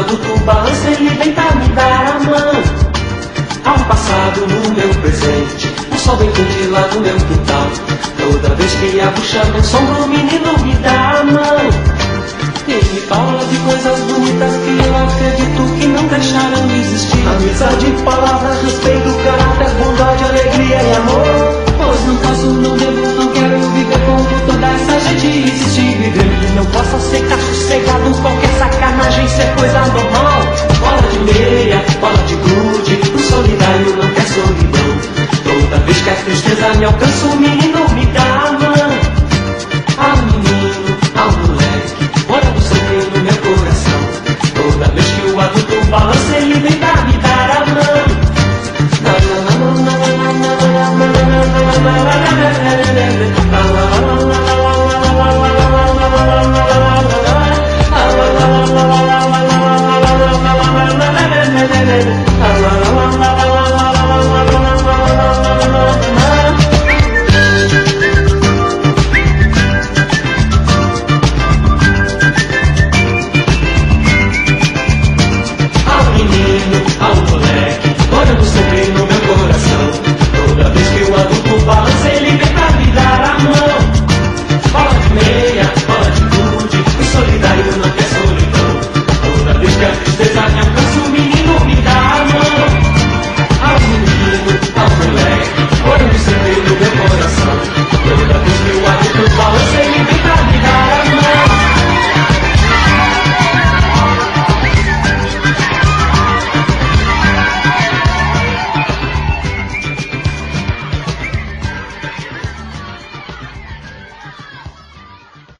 adulto balança, ele vem pra me dar a mão. Há um passado no meu presente, o sol vem curtir lá no meu quintal. Toda vez que a bucha me sombra, o menino me dá a mão. Ele me fala de coisas bonitas que eu acredito que não deixaram de existir. Amizade, palavras, respeito, caráter, bondade, alegria e amor. Pois não posso, não devo, não quero viver como toda essa gente existe. Viver que não possa secar sossegado, qualquer sacanagem ser coisa normal. Bola de meia, bola de gude, o solidário não quer solidão. Toda vez que a tristeza me alcança, o menino me dá a mão. Ao menino, ao moleque, olha do sangue no meu coração. Toda vez que o adulto balança, ele vem pra me dar a mão. La la la la